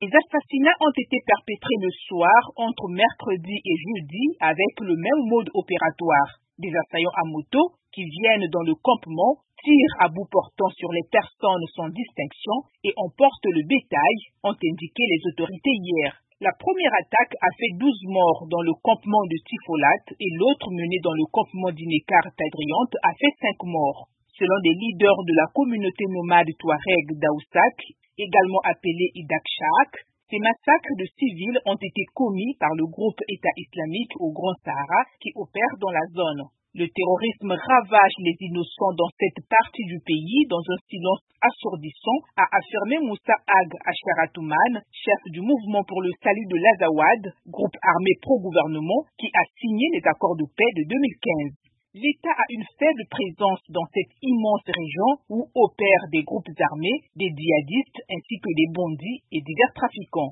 Les assassinats ont été perpétrés le soir entre mercredi et jeudi avec le même mode opératoire. Des assaillants à moto qui viennent dans le campement tirent à bout portant sur les personnes sans distinction et emportent le bétail, ont indiqué les autorités hier. La première attaque a fait 12 morts dans le campement de Tifolat et l'autre menée dans le campement d'Inekar Tadriante a fait 5 morts. Selon des leaders de la communauté nomade Touareg d'Aoussak, également appelée Idakshak, ces massacres de civils ont été commis par le groupe État islamique au Grand Sahara qui opère dans la zone. Le terrorisme ravage les innocents dans cette partie du pays dans un silence assourdissant, a affirmé Moussa Ag Asharatouman, chef du mouvement pour le salut de l'Azawad, groupe armé pro-gouvernement qui a signé les accords de paix de 2015. L'État a une faible présence dans cette immense région où opèrent des groupes armés, des djihadistes ainsi que des bandits et divers trafiquants.